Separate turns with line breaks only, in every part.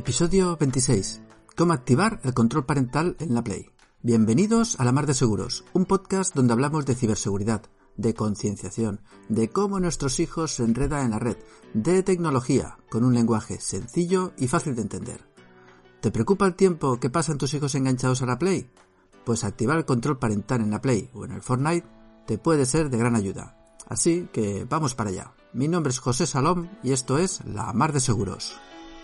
Episodio 26. ¿Cómo activar el control parental en la Play? Bienvenidos a La Mar de Seguros, un podcast donde hablamos de ciberseguridad, de concienciación, de cómo nuestros hijos se enredan en la red, de tecnología, con un lenguaje sencillo y fácil de entender. ¿Te preocupa el tiempo que pasan tus hijos enganchados a la Play? Pues activar el control parental en la Play o en el Fortnite te puede ser de gran ayuda. Así que vamos para allá. Mi nombre es José Salom y esto es La Mar de Seguros.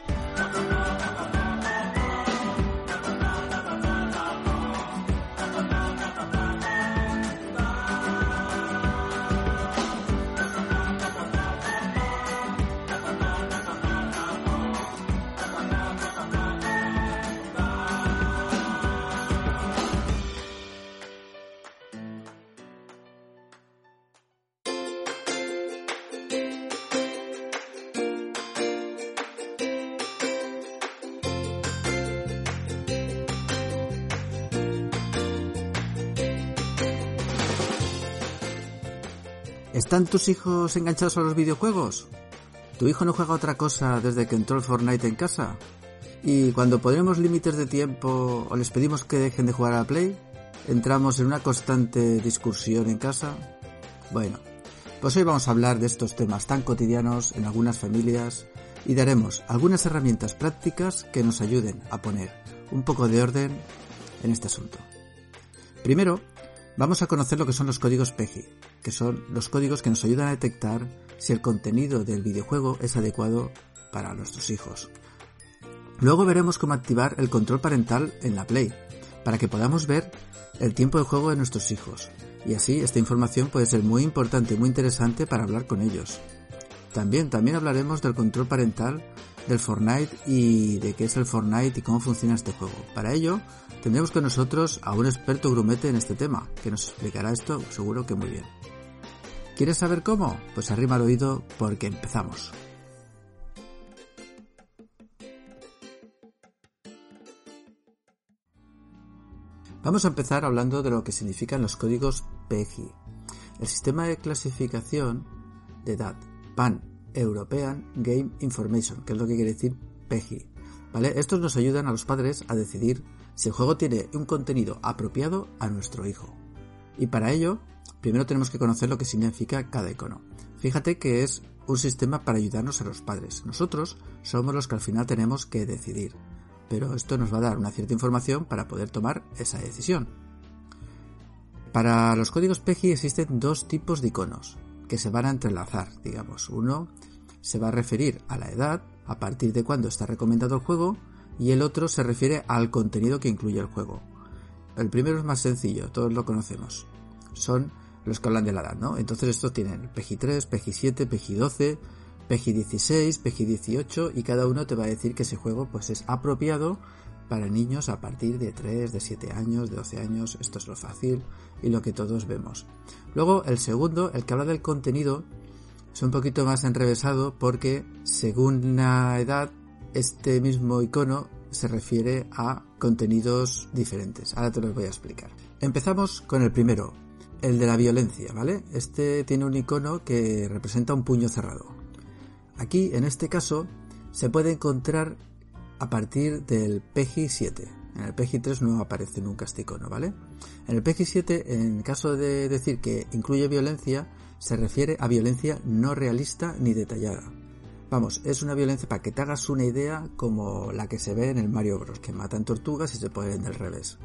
¿Están tus hijos enganchados a los videojuegos? ¿Tu hijo no juega otra cosa desde que entró el Fortnite en casa? ¿Y cuando ponemos límites de tiempo o les pedimos que dejen de jugar a la Play, entramos en una constante discusión en casa? Bueno, pues hoy vamos a hablar de estos temas tan cotidianos en algunas familias y daremos algunas herramientas prácticas que nos ayuden a poner un poco de orden en este asunto. Primero, vamos a conocer lo que son los códigos PEGI, que son los códigos que nos ayudan a detectar si el contenido del videojuego es adecuado para nuestros hijos. Luego veremos cómo activar el control parental en la Play, para que podamos ver el tiempo de juego de nuestros hijos. Y así esta información puede ser muy importante y muy interesante para hablar con ellos. También hablaremos del control parental del Fortnite y de qué es el Fortnite y cómo funciona este juego. Para ello, tendremos con nosotros a un experto grumete en este tema, que nos explicará esto seguro que muy bien. ¿Quieres saber cómo? Pues arrima el oído porque empezamos. Vamos a empezar hablando de lo que significan los códigos PEGI. El sistema de clasificación de edad, PAN, European Game Information, que es lo que quiere decir PEGI. ¿Vale? Estos nos ayudan a los padres a decidir si el juego tiene un contenido apropiado a nuestro hijo. Y para ello, primero tenemos que conocer lo que significa cada icono. Fíjate que es un sistema para ayudarnos a los padres. Nosotros somos los que al final tenemos que decidir. Pero esto nos va a dar una cierta información para poder tomar esa decisión. Para los códigos PEGI existen dos tipos de iconos que se van a entrelazar, digamos. Uno se va a referir a la edad, a partir de cuándo está recomendado el juego, y el otro se refiere al contenido que incluye el juego. El primero es más sencillo, todos lo conocemos. Son los que hablan de la edad, ¿no? Entonces estos tienen PEGI 3, PEGI 7, PEGI 12, PEGI 16, PEGI 18 y cada uno te va a decir que ese juego pues es apropiado para niños a partir de 3, de 7 años, de 12 años. Esto es lo fácil y lo que todos vemos. Luego el segundo, el que habla del contenido, es un poquito más enrevesado porque según la edad este mismo icono se refiere a contenidos diferentes. Ahora te los voy a explicar. Empezamos con el primero, el de la violencia, ¿vale? Este tiene un icono que representa un puño cerrado. Aquí, en este caso, se puede encontrar a partir del PEGI 7. En el PEGI 3 no aparece nunca este icono, ¿vale? En el PEGI 7, en caso de decir que incluye violencia, se refiere a violencia no realista ni detallada. Vamos, es una violencia para que te hagas una idea como la que se ve en el Mario Bros, que matan tortugas y se ponen del revés.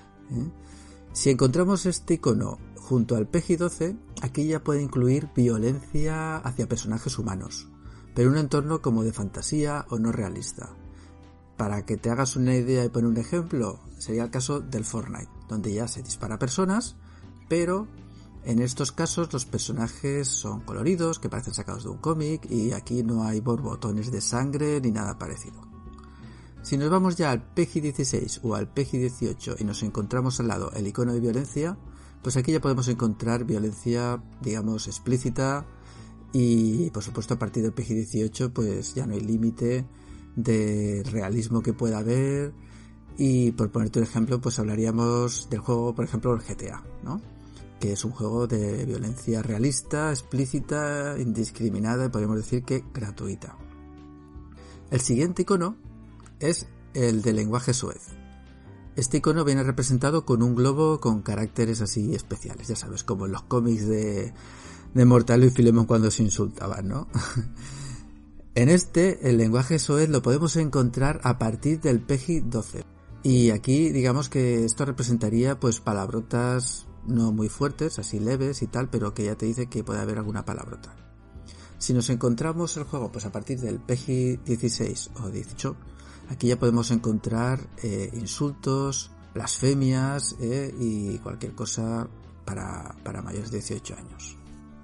Si encontramos este icono junto al PEGI 12, aquí ya puede incluir violencia hacia personajes humanos, pero en un entorno como de fantasía o no realista. Para que te hagas una idea y poner un ejemplo, sería el caso del Fortnite, donde ya se dispara a personas, pero en estos casos los personajes son coloridos, que parecen sacados de un cómic, y aquí no hay borbotones de sangre ni nada parecido. Si nos vamos ya al PEGI 16 o al PEGI 18 y nos encontramos al lado el icono de violencia, pues aquí ya podemos encontrar violencia, digamos, explícita, y por supuesto a partir del PEGI 18 pues ya no hay límite de realismo que pueda haber. Y por ponerte un ejemplo, pues hablaríamos del juego, por ejemplo, el GTA, ¿no? Que es un juego de violencia realista, explícita, indiscriminada y podríamos decir que gratuita. El siguiente icono es el de lenguaje soez. Este icono viene representado con un globo con caracteres así especiales, ya sabes, como en los cómics de Mortalo y Filemón cuando se insultaban, ¿no? En el lenguaje soez lo podemos encontrar a partir del PEGI 12. Y aquí digamos que esto representaría pues palabrotas no muy fuertes, así leves y tal, pero que ya te dice que puede haber alguna palabrota. Si nos encontramos el juego pues a partir del PEGI 16 o 18, aquí ya podemos encontrar insultos, blasfemias y cualquier cosa para mayores de 18 años.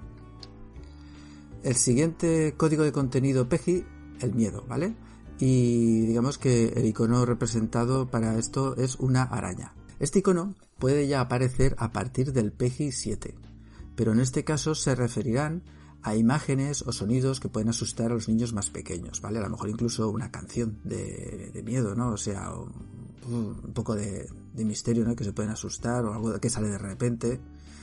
El siguiente código de contenido PEGI, el miedo, ¿vale? Y digamos que el icono representado para esto es una araña. Este icono puede ya aparecer a partir del PEGI 7, pero en este caso se referirán a imágenes o sonidos que pueden asustar a los niños más pequeños, ¿vale? A lo mejor incluso una canción de miedo, ¿no? O sea, un poco de misterio, ¿no? Que se pueden asustar o algo que sale de repente.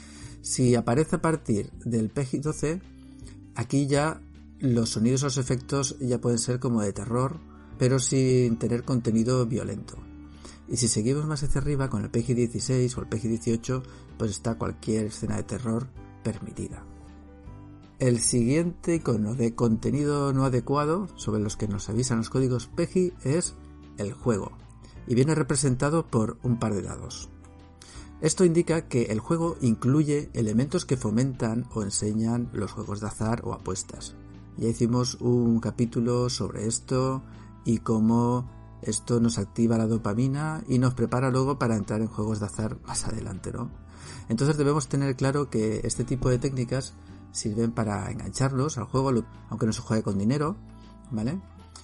Si aparece a partir del PEGI 12, aquí ya los sonidos o los efectos ya pueden ser como de terror, pero sin tener contenido violento. Y si seguimos más hacia arriba con el PEGI 16 o el PEGI 18, pues está cualquier escena de terror permitida. El siguiente icono de contenido no adecuado, sobre los que nos avisan los códigos PEGI, es el juego, y viene representado por un par de dados. Esto indica que el juego incluye elementos que fomentan o enseñan los juegos de azar o apuestas. Ya hicimos un capítulo sobre esto y cómo esto nos activa la dopamina y nos prepara luego para entrar en juegos de azar más adelante, ¿no? Entonces debemos tener claro que este tipo de técnicas sirven para engancharlos al juego, aunque no se juegue con dinero, ¿vale?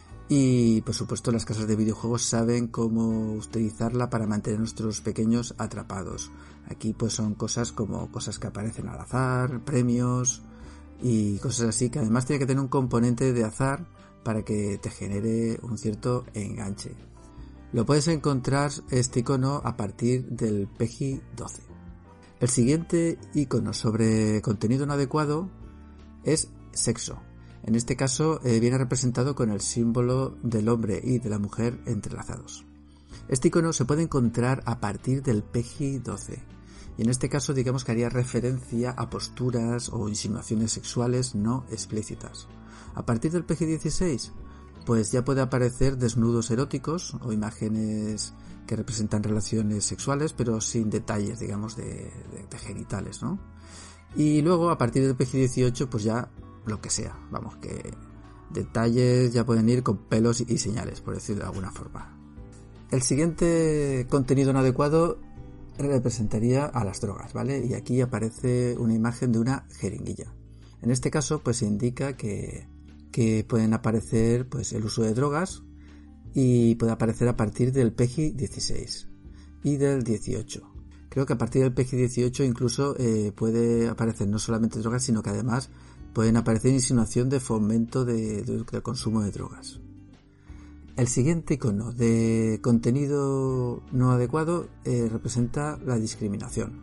Y por supuesto las casas de videojuegos saben cómo utilizarla para mantener a nuestros pequeños atrapados. Aquí pues son cosas como cosas que aparecen al azar, premios y cosas así, que además tiene que tener un componente de azar para que te genere un cierto enganche. Lo puedes encontrar este icono a partir del PEGI 12. El siguiente icono sobre contenido no adecuado es sexo. En este caso viene representado con el símbolo del hombre y de la mujer entrelazados. Este icono se puede encontrar a partir del PEGI 12 y en este caso digamos que haría referencia a posturas o insinuaciones sexuales no explícitas. A partir del PEGI 16 pues ya puede aparecer desnudos eróticos o imágenes que representan relaciones sexuales pero sin detalles digamos de genitales, ¿no? Y luego a partir del PEGI 18 pues ya lo que sea, vamos, que detalles ya pueden ir con pelos y señales, por decirlo de alguna forma. El siguiente contenido no adecuado representaría a las drogas, ¿vale? Y aquí aparece una imagen de una jeringuilla. En este caso pues se indica que pueden aparecer pues el uso de drogas y puede aparecer a partir del PEGI 16 y del 18. Creo que a partir del PEGI 18 incluso puede aparecer no solamente drogas, sino que además pueden aparecer insinuación de fomento del consumo de drogas. El siguiente icono de contenido no adecuado representa la discriminación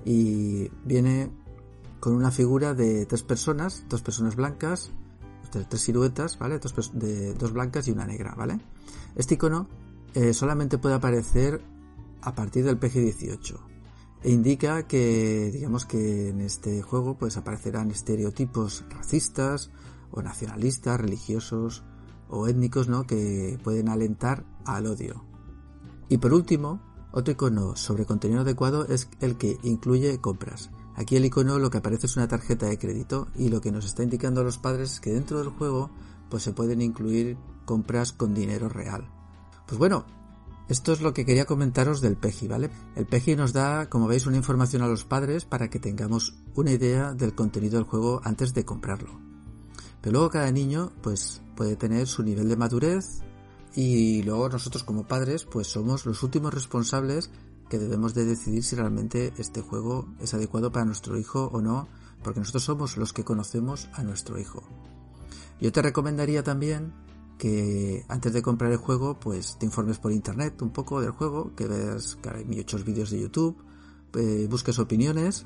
y viene con una figura de dos personas blancas, tres siluetas, ¿vale? Dos blancas y una negra, ¿vale? Este icono solamente puede aparecer a partir del PEGI 18. E indica que, digamos que en este juego pues aparecerán estereotipos racistas o nacionalistas, religiosos o étnicos, ¿no? Que pueden alentar al odio. Y por último, otro icono sobre contenido adecuado es el que incluye compras. Aquí el icono lo que aparece es una tarjeta de crédito y lo que nos está indicando a los padres es que dentro del juego pues se pueden incluir compras con dinero real. Pues bueno, esto es lo que quería comentaros del PEGI, ¿vale? El PEGI nos da, como veis, una información a los padres para que tengamos una idea del contenido del juego antes de comprarlo. Pero luego cada niño pues puede tener su nivel de madurez y luego nosotros como padres pues somos los últimos responsables que debemos de decidir si realmente este juego es adecuado para nuestro hijo o no, porque nosotros somos los que conocemos a nuestro hijo. Yo te recomendaría también que antes de comprar el juego pues te informes por internet un poco del juego, que veas que hay muchos vídeos de YouTube, busques opiniones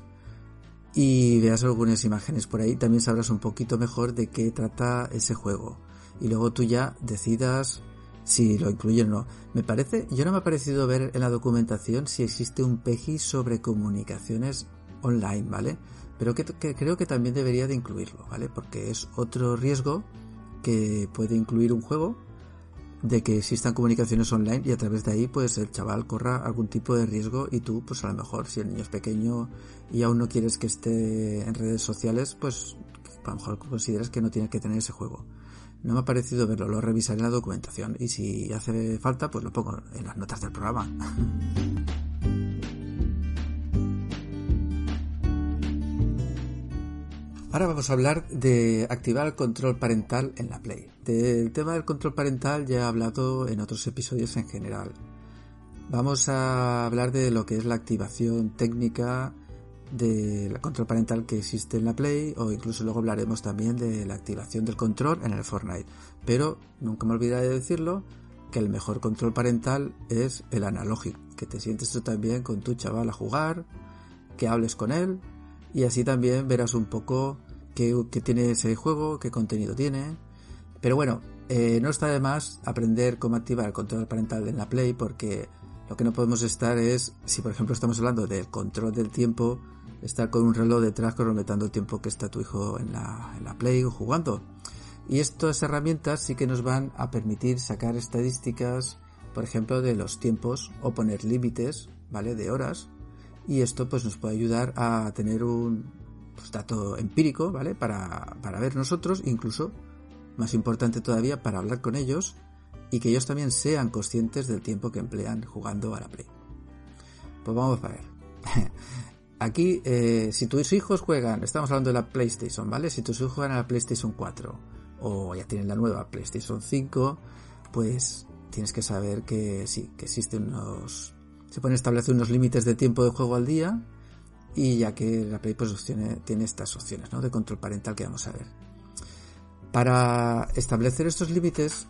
y veas algunas imágenes por ahí, también sabrás un poquito mejor de qué trata ese juego y luego tú ya decidas si lo incluyen o no. Yo no me ha parecido ver en la documentación si existe un PEGI sobre comunicaciones online, ¿vale? Pero que creo que también debería de incluirlo, ¿vale? Porque es otro riesgo que puede incluir un juego, de que existan comunicaciones online y a través de ahí pues el chaval corra algún tipo de riesgo y tú pues a lo mejor si el niño es pequeño y aún no quieres que esté en redes sociales, pues a lo mejor consideras que no tienes que tener ese juego. No me ha parecido verlo, lo revisaré en la documentación y si hace falta pues lo pongo en las notas del programa. Ahora vamos a hablar de activar el control parental en la Play. Del tema del control parental ya he hablado en otros episodios en general. Vamos a hablar de lo que es la activación técnica del control parental que existe en la Play, o incluso luego hablaremos también de la activación del control en el Fortnite. Pero nunca me olvidaré de decirlo, que el mejor control parental es el analógico, que te sientes tú también con tu chaval a jugar, que hables con él, y así también verás un poco qué tiene ese juego, qué contenido tiene. Pero bueno, no está de más aprender cómo activar el control parental en la Play, porque lo que no podemos estar es, si por ejemplo estamos hablando del control del tiempo, estar con un reloj detrás cronometrando el tiempo que está tu hijo en la Play o jugando. Y estas herramientas sí que nos van a permitir sacar estadísticas, por ejemplo, de los tiempos o poner límites, ¿vale?, de horas. Y esto pues nos puede ayudar a tener un dato empírico, ¿vale?, para ver nosotros, incluso más importante todavía, para hablar con ellos y que ellos también sean conscientes del tiempo que emplean jugando a la Play. Pues vamos a ver. Aquí, si tus hijos juegan, estamos hablando de la PlayStation, ¿vale? Si tus hijos juegan a la PlayStation 4 o ya tienen la nueva PlayStation 5, pues tienes que saber que sí, que existen se pueden establecer unos límites de tiempo de juego al día, y ya que la Play pues tiene estas opciones, ¿no?, de control parental que vamos a ver. Para establecer estos límites,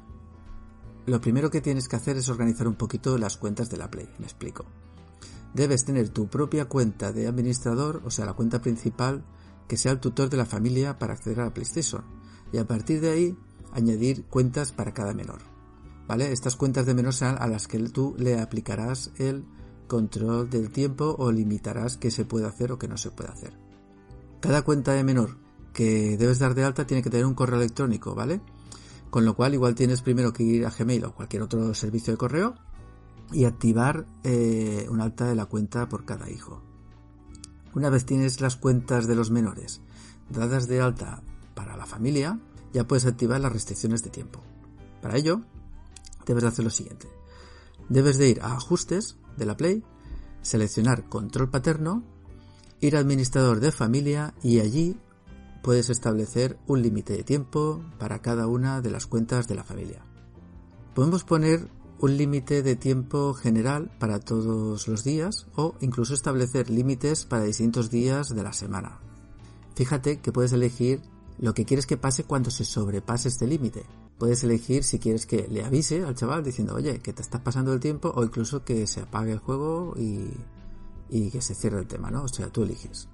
lo primero que tienes que hacer es organizar un poquito las cuentas de la Play. Me explico. Debes tener tu propia cuenta de administrador, o sea, la cuenta principal, que sea el tutor de la familia para acceder a la PlayStation, y a partir de ahí añadir cuentas para cada menor, ¿vale? Estas cuentas de menor serán a las que tú le aplicarás el control del tiempo o limitarás qué se puede hacer o qué no se puede hacer. Cada cuenta de menor que debes dar de alta tiene que tener un correo electrónico, ¿vale? Con lo cual igual tienes primero que ir a Gmail o cualquier otro servicio de correo y activar un alta de la cuenta por cada hijo. Una vez tienes las cuentas de los menores dadas de alta para la familia, ya puedes activar las restricciones de tiempo. Para ello, debes de hacer lo siguiente. Debes de ir a ajustes de la Play, seleccionar control paterno, ir a administrador de familia y allí puedes establecer un límite de tiempo para cada una de las cuentas de la familia. Podemos poner un límite de tiempo general para todos los días o incluso establecer límites para distintos días de la semana. Fíjate que puedes elegir lo que quieres que pase cuando se sobrepase este límite. Puedes elegir si quieres que le avise al chaval diciendo, oye, que te estás pasando el tiempo, o incluso que se apague el juego y que se cierre el tema, ¿no? O sea, tú eliges.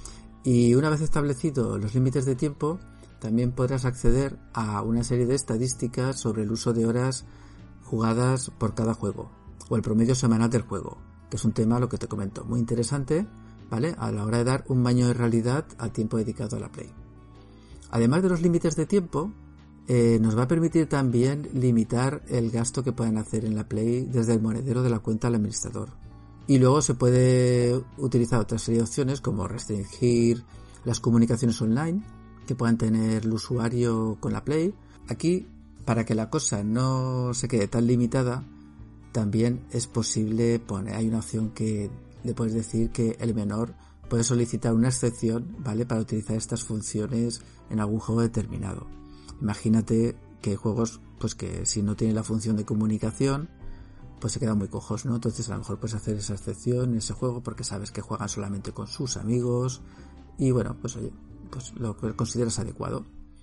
Y una vez establecidos los límites de tiempo, también podrás acceder a una serie de estadísticas sobre el uso de horas jugadas por cada juego, o el promedio semanal del juego, que es un tema, lo que te comento, muy interesante, ¿vale?, a la hora de dar un baño de realidad al tiempo dedicado a la Play. Además de los límites de tiempo, nos va a permitir también limitar el gasto que puedan hacer en la Play desde el monedero de la cuenta al administrador. Y luego se puede utilizar otra serie de opciones como restringir las comunicaciones online que puedan tener el usuario con la Play. Aquí, para que la cosa no se quede tan limitada, también es posible hay una opción que le puedes decir que el menor puede solicitar una excepción, ¿vale?, para utilizar estas funciones en algún juego determinado. Imagínate que hay juegos pues que si no tienen la función de comunicación pues se quedan muy cojos, ¿no? Entonces a lo mejor puedes hacer esa excepción en ese juego porque sabes que juegan solamente con sus amigos y bueno, pues oye, pues lo que consideras adecuado.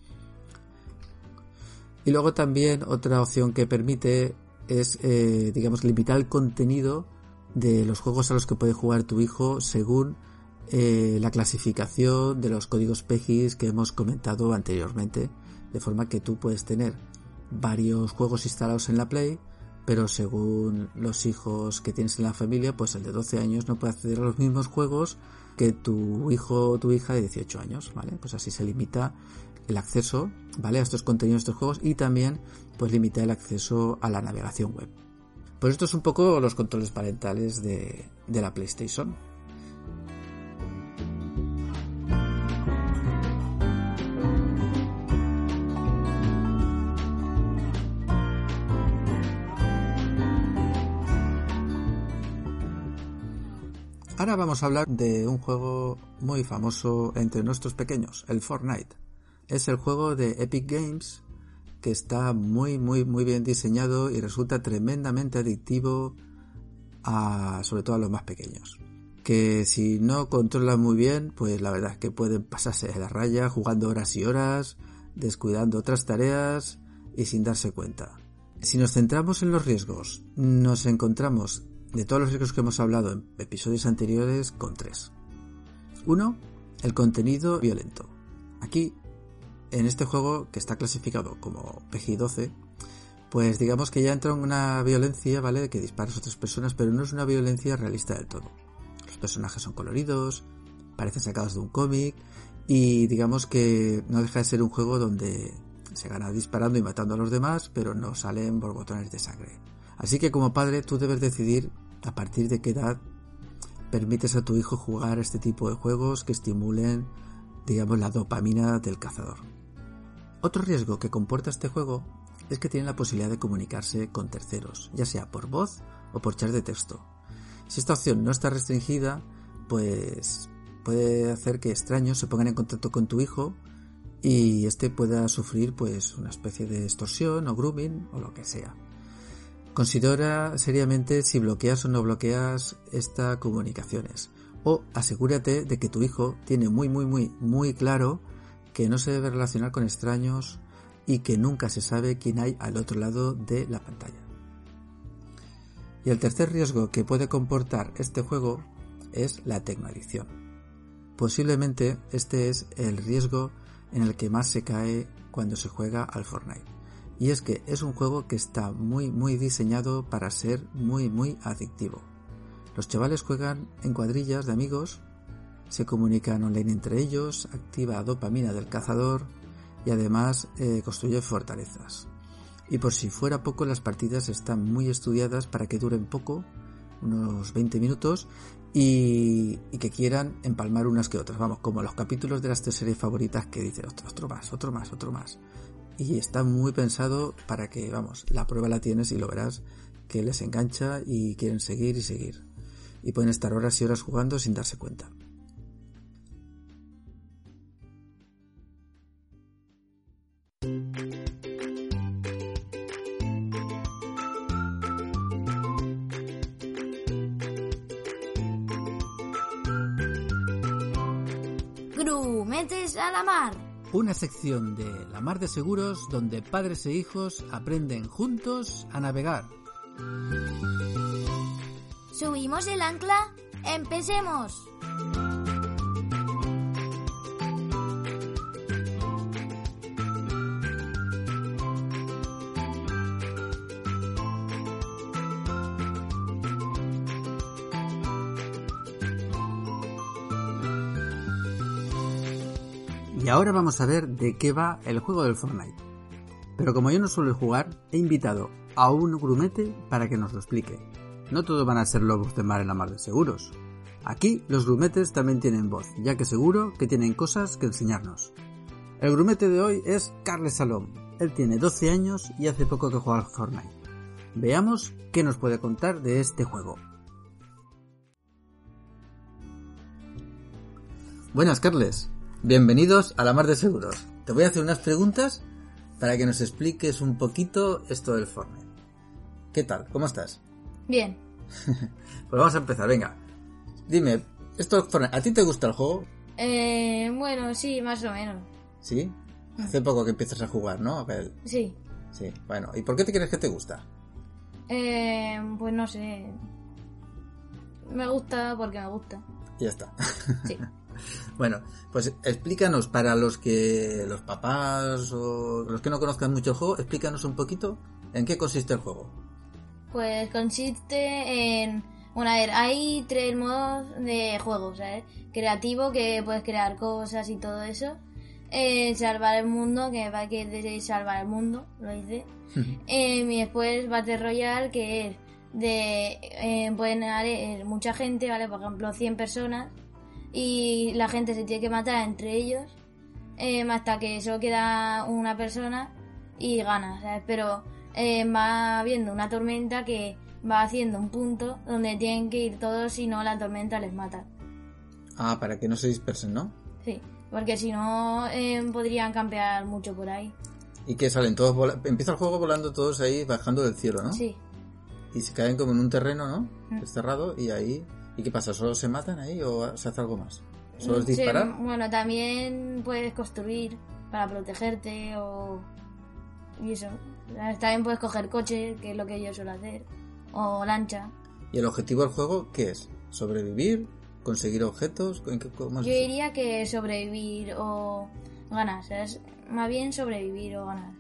Y luego también otra opción que permite es limitar el contenido de los juegos a los que puede jugar tu hijo según la clasificación de los códigos PEGI que hemos comentado anteriormente, de forma que tú puedes tener varios juegos instalados en la Play, pero según los hijos que tienes en la familia, pues el de 12 años no puede acceder a los mismos juegos que tu hijo o tu hija de 18 años, ¿vale? Pues así se limita el acceso, ¿vale? A estos contenidos, a estos juegos, y también pues limita el acceso a la navegación web. Pues esto es un poco los controles parentales de la PlayStation. Ahora vamos a hablar de un juego muy famoso entre nuestros pequeños, el Fortnite. Es el juego de Epic Games que está muy bien diseñado y resulta tremendamente adictivo sobre todo a los más pequeños. Que si no controlan muy bien, pues la verdad es que pueden pasarse de la raya jugando horas y horas, descuidando otras tareas y sin darse cuenta. Si nos centramos en los riesgos, nos encontramos de todos los riesgos que hemos hablado en episodios anteriores con 3. 1. El contenido violento. Aquí, en este juego que está clasificado como PG-12, pues digamos que ya entra en una violencia, ¿vale? Que disparas a otras personas, pero no es una violencia realista del todo. Los personajes son coloridos, parecen sacados de un cómic y digamos que no deja de ser un juego donde se gana disparando y matando a los demás, pero no salen borbotones de sangre. Así que como padre tú debes decidir a partir de qué edad permites a tu hijo jugar este tipo de juegos que estimulen, digamos, la dopamina del cazador. Otro riesgo que comporta este juego es que tiene la posibilidad de comunicarse con terceros, ya sea por voz o por chat de texto. Si esta opción no está restringida, pues puede hacer que extraños se pongan en contacto con tu hijo y este pueda sufrir pues una especie de extorsión o grooming o lo que sea. Considera seriamente si bloqueas o no bloqueas estas comunicaciones, o asegúrate de que tu hijo tiene muy claro que no se debe relacionar con extraños y que nunca se sabe quién hay al otro lado de la pantalla. Y el tercer riesgo que puede comportar este juego es la tecnoadicción. Posiblemente este es el riesgo en el que más se cae cuando se juega al Fortnite. Y es que es un juego que está muy diseñado para ser muy adictivo. Los chavales juegan en cuadrillas de amigos, se comunican online entre ellos, activa dopamina del cazador y además construye fortalezas. Y por si fuera poco, las partidas están muy estudiadas para que duren poco, unos 20 minutos, y que quieran empalmar unas que otras. Vamos, como los capítulos de las 3 series favoritas que dicen otro más. Y está muy pensado para que, vamos, la prueba la tienes y lo verás que les engancha y quieren seguir y seguir. Y pueden estar horas y horas jugando sin darse cuenta.
Grumetes a la mar.
Una sección de La Mar de Seguros donde padres e hijos aprenden juntos a navegar.
¿Subimos el ancla? ¡Empecemos!
Y ahora vamos a ver de qué va el juego del Fortnite. Pero como yo no suelo jugar, he invitado a un grumete para que nos lo explique. No todos van a ser lobos de mar en La Mar de Seguros. Aquí los grumetes también tienen voz, ya que seguro que tienen cosas que enseñarnos. El grumete de hoy es Carles Salom. Él tiene 12 años y hace poco que juega al Fortnite. Veamos qué nos puede contar de este juego. Buenas, Carles. Bienvenidos a La Mar de Seguros. Te voy a hacer unas preguntas para que nos expliques un poquito esto del Fortnite. ¿Qué tal? ¿Cómo estás?
Bien.
Pues vamos a empezar, venga. Dime, esto Fortnite, ¿a ti te gusta el juego?
Bueno, sí, más o menos.
¿Sí? Hace poco que empiezas a jugar, ¿no? A ver.
Sí.
Sí, bueno. ¿Y por qué te crees que te gusta?
Pues no sé. Me gusta porque me gusta.
Y ya está.
Sí.
Bueno, pues explícanos para los papás o los que no conozcan mucho el juego, explícanos un poquito en qué consiste el juego.
Pues consiste en... Bueno, a ver, hay 3 modos de juego, ¿sabes? Creativo, que puedes crear cosas y todo eso. Salvar el mundo, que va que de salvar el mundo, lo dice. Y después Battle Royale, que es de... pueden haber mucha gente, ¿vale? Por ejemplo, 100 personas. Y la gente se tiene que matar entre ellos. Hasta que solo queda una persona y gana, ¿sabes? Pero va habiendo una tormenta que va haciendo un punto donde tienen que ir todos, si no la tormenta les mata.
Ah, para que no se dispersen, ¿no?
Sí, porque si no podrían campear mucho por ahí.
Y que salen todos empieza el juego volando todos ahí bajando del cielo, ¿no?
Sí.
Y se caen como en un terreno, ¿no? Es cerrado y ahí... ¿Y qué pasa? ¿Solo se matan ahí o se hace algo más? ¿Solo es disparar?
Sí, bueno, también puedes construir para protegerte y eso. También puedes coger coche, que es lo que yo suelo hacer, o lancha.
¿Y el objetivo del juego qué es? ¿Sobrevivir? ¿Conseguir objetos? ¿Cómo es
Yo
eso?
diría que sobrevivir o ganar, o sea, es más bien sobrevivir o ganar.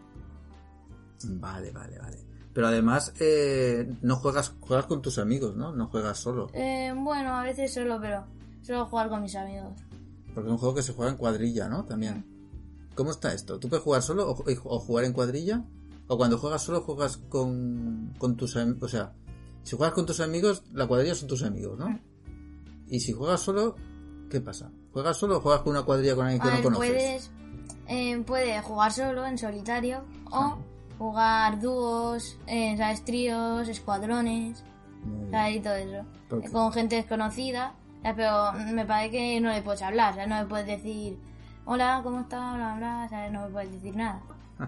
Vale. Pero además no juegas con tus amigos, ¿no? No juegas solo.
Bueno, a veces solo, pero suelo jugar con mis amigos.
Porque es un juego que se juega en cuadrilla, ¿no? También. ¿Cómo está esto? ¿Tú puedes jugar solo o jugar en cuadrilla? ¿O cuando juegas solo juegas con tus amigos? O sea, si juegas con tus amigos, la cuadrilla son tus amigos, ¿no? Y si juegas solo, ¿qué pasa? ¿Juegas solo o juegas con una cuadrilla con alguien que no conoces?
Puedes jugar solo, en solitario, o jugar dúos, ¿sabes? Tríos, escuadrones, ¿sabes? Y todo eso. Con gente desconocida, ¿sabes? Pero me parece que no le puedes hablar, ¿sabes? No le puedes decir, hola, ¿cómo estás? Bla, bla, ¿sabes? No me puedes decir nada.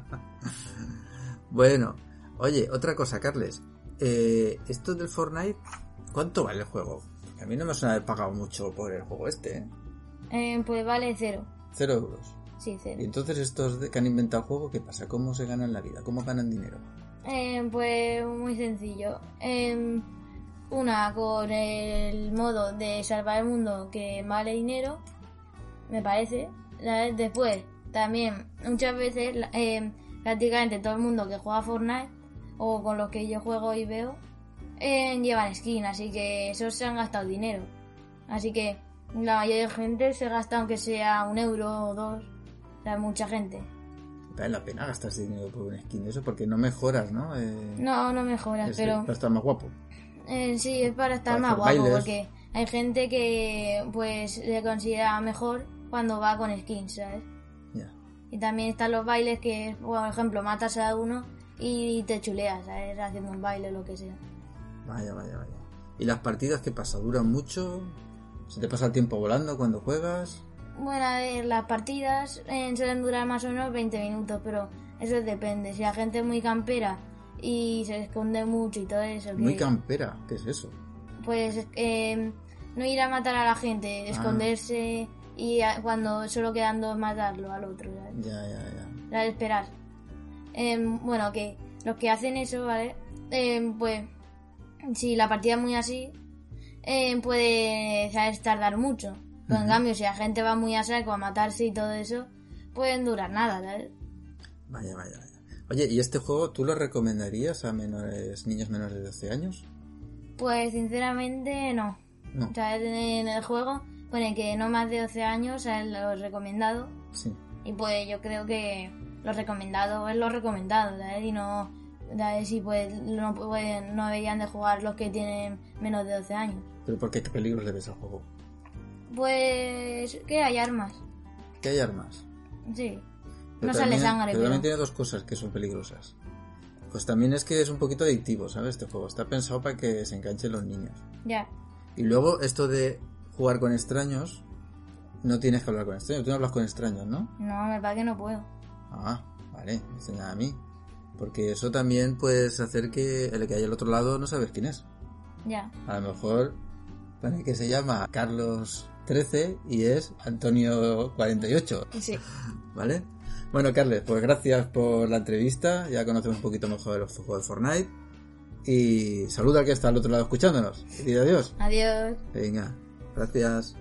Bueno, oye, otra cosa, Carles. Esto del Fortnite, ¿cuánto vale el juego? A mí no me suena haber pagado mucho por el juego este, ¿eh?
Pues vale 0.
0 euros.
Sí, 0.
Y entonces estos que han inventado el juego, ¿qué pasa? ¿Cómo se ganan la vida? ¿Cómo ganan dinero?
Pues muy sencillo. Una con el modo de salvar el mundo, que vale dinero, me parece. Después, también, muchas veces, prácticamente todo el mundo que juega Fortnite, o con los que yo juego y veo, llevan skin, así que esos se han gastado dinero. Así que la mayoría de gente se gasta, aunque sea 1 euro o 2. O sea, mucha gente.
Vale la pena gastarse dinero por un skin de eso, porque no mejoras, ¿no?
No mejoras, pero...
Para estar más guapo.
Sí, es para estar
Para
más
hacer
guapo,
bailes.
porque hay gente que pues le considera mejor cuando va con skins, ¿sabes?
Ya.
Y también están los bailes que, por ejemplo, matas a uno y te chuleas, ¿sabes? Haciendo un baile o lo que sea.
Vaya. ¿Y las partidas qué pasa? ¿Duran mucho? ¿Se te pasa el tiempo volando cuando juegas?
Bueno, a ver, las partidas suelen durar más o menos 20 minutos, pero eso depende. Si la gente es muy campera y se esconde mucho y todo eso...
Muy campera, ¿qué es eso?
Pues no ir a matar a la gente, esconderse y cuando solo quedan 2 matarlo al otro, ¿sabes?
Ya.
De esperar. Bueno, que los que hacen eso, ¿vale? Pues si la partida es muy así, puede, ¿sabes? Tardar mucho. Pero en cambio, si la gente va muy a saco a matarse y todo eso, pueden durar nada, ¿sabes?
Vaya. Oye, ¿y este juego tú lo recomendarías a niños menores de 12 años?
Pues sinceramente no. O sea, en el juego pone que no más de 12 años es lo recomendado.
Sí.
Y pues yo creo que lo recomendado es lo recomendado, ¿sabes? Y no, ¿sabes? Si pues no deberían de jugar los que tienen menos de 12 años.
¿Pero por qué peligros le ves al juego?
Pues que hay armas.
¿Que hay armas?
Sí.
Pero
no sale sangre,
pero también tiene 2 cosas que son peligrosas. Pues también es que es un poquito adictivo, ¿sabes? Este juego está pensado para que se enganchen los niños.
Ya.
Y luego esto de jugar con extraños, no tienes que hablar con extraños. Tú no hablas con extraños, ¿no?
No, me parece que no puedo.
Ah, vale, enseña a mí. Porque eso también puede hacer que el que hay al otro lado no sabes quién es.
Ya.
A lo mejor pone que se llama Carlos 13 y es Antonio 48.
Sí.
¿Vale? Bueno, Carles, pues gracias por la entrevista. Ya conocemos un poquito mejor el juego de Fortnite. Y saluda al que está al otro lado escuchándonos. Y adiós.
Adiós.
Venga. Gracias.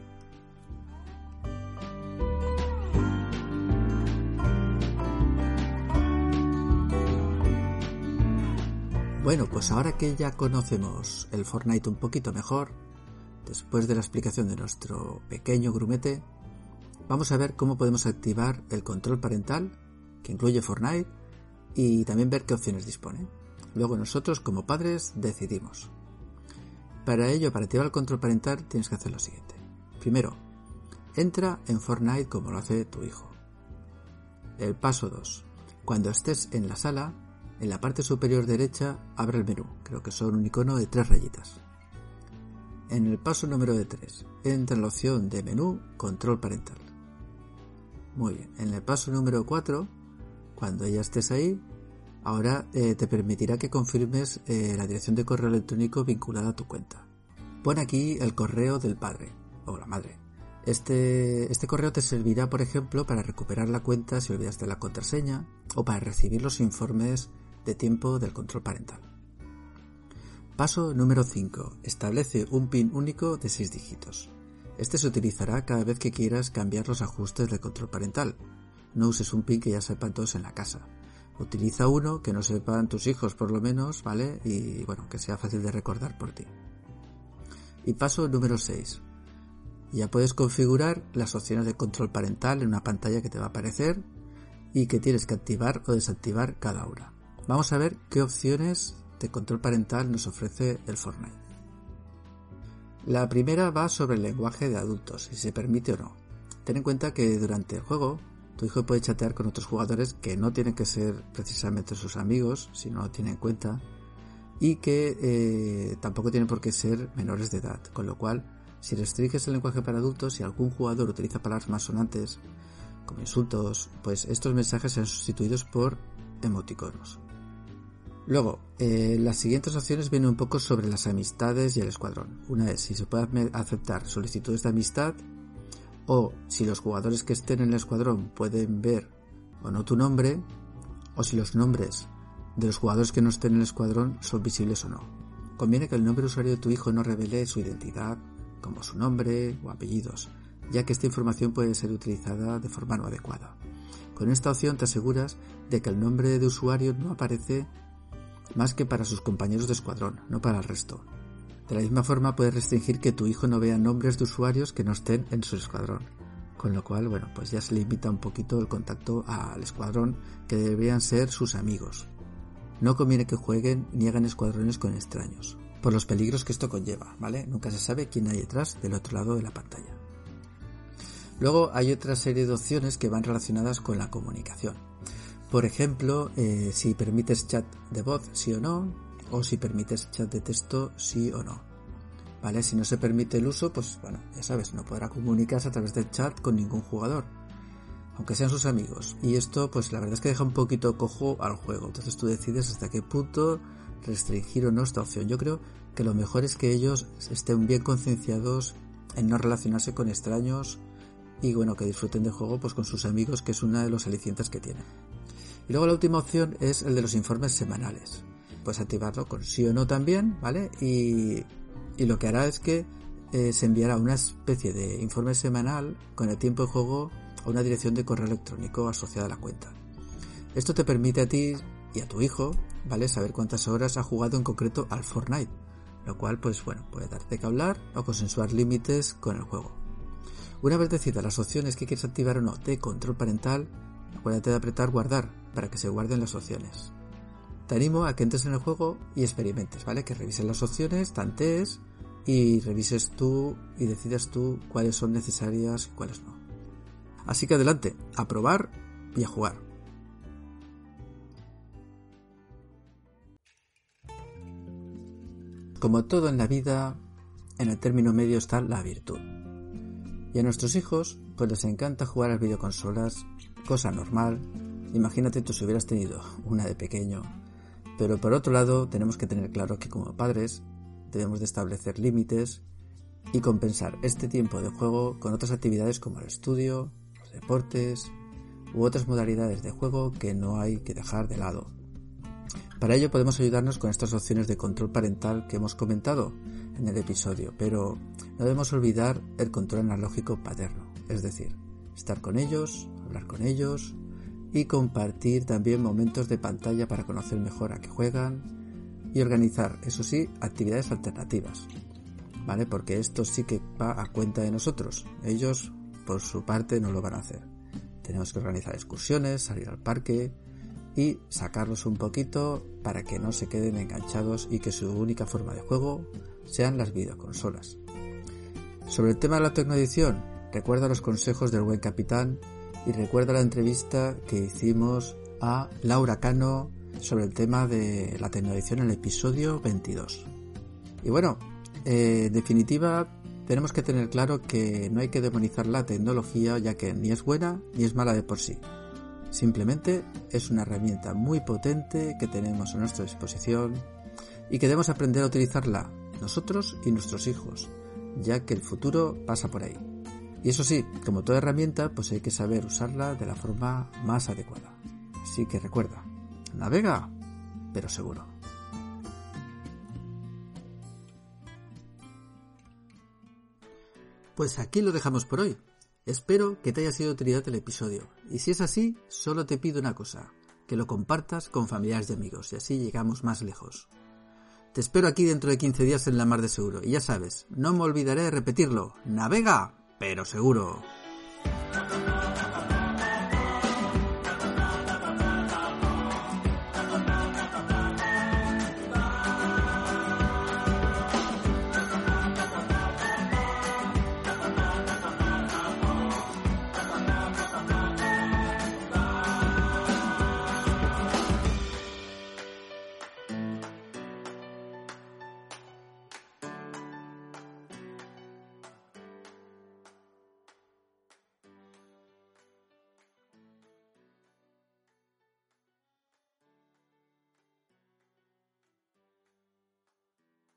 Bueno, pues ahora que ya conocemos el Fortnite un poquito mejor, después de la explicación de nuestro pequeño grumete, vamos a ver cómo podemos activar el control parental, que incluye Fortnite, y también ver qué opciones dispone. Luego nosotros, como padres, decidimos. Para ello, para activar el control parental, tienes que hacer lo siguiente. Primero, entra en Fortnite como lo hace tu hijo. El paso 2. Cuando estés en la sala, en la parte superior derecha, abre el menú. Creo que son un icono de 3 rayitas. En el paso número 3, entra en la opción de menú control parental. Muy bien. En el paso número 4, cuando ya estés ahí, ahora te permitirá que confirmes la dirección de correo electrónico vinculada a tu cuenta. Pon aquí el correo del padre o la madre. Este correo te servirá, por ejemplo, para recuperar la cuenta si olvidaste la contraseña o para recibir los informes de tiempo del control parental. Paso número 5. Establece un PIN único de 6 dígitos. Este se utilizará cada vez que quieras cambiar los ajustes del control parental. No uses un PIN que ya sepan todos en la casa. Utiliza uno que no sepan tus hijos por lo menos, ¿vale? Y bueno, que sea fácil de recordar por ti. Y paso número 6. Ya puedes configurar las opciones de control parental en una pantalla que te va a aparecer y que tienes que activar o desactivar cada una. Vamos a ver qué opciones de control parental nos ofrece el Fortnite. La primera va sobre el lenguaje de adultos, si se permite o no. Ten en cuenta que durante el juego tu hijo puede chatear con otros jugadores que no tienen que ser precisamente sus amigos, si no lo tiene en cuenta, y que tampoco tienen por qué ser menores de edad, con lo cual, si restringes el lenguaje para adultos, si algún jugador utiliza palabras más sonantes, como insultos, pues estos mensajes serán sustituidos por emoticonos. Luego, las siguientes opciones vienen un poco sobre las amistades y el escuadrón. Una es si se puede aceptar solicitudes de amistad o si los jugadores que estén en el escuadrón pueden ver o no tu nombre, o si los nombres de los jugadores que no estén en el escuadrón son visibles o no. Conviene que el nombre de usuario de tu hijo no revele su identidad, como su nombre o apellidos, ya que esta información puede ser utilizada de forma no adecuada. Con esta opción te aseguras de que el nombre de usuario no aparece más que para sus compañeros de escuadrón, no para el resto. De la misma forma puedes restringir que tu hijo no vea nombres de usuarios que no estén en su escuadrón, con lo cual, bueno, pues ya se limita un poquito el contacto al escuadrón, que deberían ser sus amigos. No conviene que jueguen ni hagan escuadrones con extraños, por los peligros que esto conlleva, ¿vale? Nunca se sabe quién hay detrás del otro lado de la pantalla. Luego hay otra serie de opciones que van relacionadas con la comunicación. Por ejemplo, si permites chat de voz, sí o no, o si permites chat de texto, sí o no. ¿Vale? Si no se permite el uso, pues bueno, ya sabes, no podrá comunicarse a través del chat con ningún jugador, aunque sean sus amigos. Y esto, pues la verdad es que deja un poquito cojo al juego. Entonces tú decides hasta qué punto restringir o no esta opción. Yo creo que lo mejor es que ellos estén bien concienciados en no relacionarse con extraños y bueno, que disfruten del juego pues con sus amigos, que es uno de los alicientes que tienen. Y luego la última opción es el de los informes semanales. Puedes activarlo con sí o no también, ¿vale? Y lo que hará es que se enviará una especie de informe semanal con el tiempo de juego a una dirección de correo electrónico asociada a la cuenta. Esto te permite a ti y a tu hijo, ¿vale?, saber cuántas horas ha jugado en concreto al Fortnite, lo cual, pues bueno, puede darte que hablar o consensuar límites con el juego. Una vez decidas las opciones que quieres activar o no de control parental, acuérdate de apretar guardar para que se guarden las opciones. Te animo a que entres en el juego y experimentes, ¿vale? Que revises las opciones, tantees y revises tú y decidas tú cuáles son necesarias y cuáles no. Así que adelante, a probar y a jugar. Como todo en la vida, en el término medio está la virtud. Y a nuestros hijos, pues les encanta jugar a videoconsolas, cosa normal. Imagínate tú si hubieras tenido una de pequeño. Pero por otro lado, tenemos que tener claro que como padres debemos de establecer límites y compensar este tiempo de juego con otras actividades como el estudio, los deportes u otras modalidades de juego que no hay que dejar de lado. Para ello podemos ayudarnos con estas opciones de control parental que hemos comentado en el episodio, pero no debemos olvidar el control analógico paterno, es decir, estar con ellos, hablar con ellos y compartir también momentos de pantalla para conocer mejor a qué juegan y organizar, eso sí, actividades alternativas, ¿vale? Porque esto sí que va a cuenta de nosotros, ellos por su parte no lo van a hacer. Tenemos que organizar excursiones, salir al parque y sacarlos un poquito para que no se queden enganchados y que su única forma de juego sean las videoconsolas. Sobre el tema de la tecnoedición, recuerda los consejos del buen capitán y recuerda la entrevista que hicimos a Laura Cano sobre el tema de la tecnoedición en el episodio 22. Y bueno, en definitiva, tenemos que tener claro que no hay que demonizar la tecnología, ya que ni es buena ni es mala de por sí. Simplemente es una herramienta muy potente que tenemos a nuestra disposición y que debemos aprender a utilizarla nosotros y nuestros hijos, ya que el futuro pasa por ahí. Y eso sí, como toda herramienta, pues hay que saber usarla de la forma más adecuada. Así que recuerda, navega, pero seguro. Pues aquí lo dejamos por hoy. Espero que te haya sido de utilidad el episodio. Y si es así, solo te pido una cosa, que lo compartas con familiares y amigos, y así llegamos más lejos. Te espero aquí dentro de 15 días en la Mar de Seguro. Y ya sabes, no me olvidaré de repetirlo. Navega, pero seguro.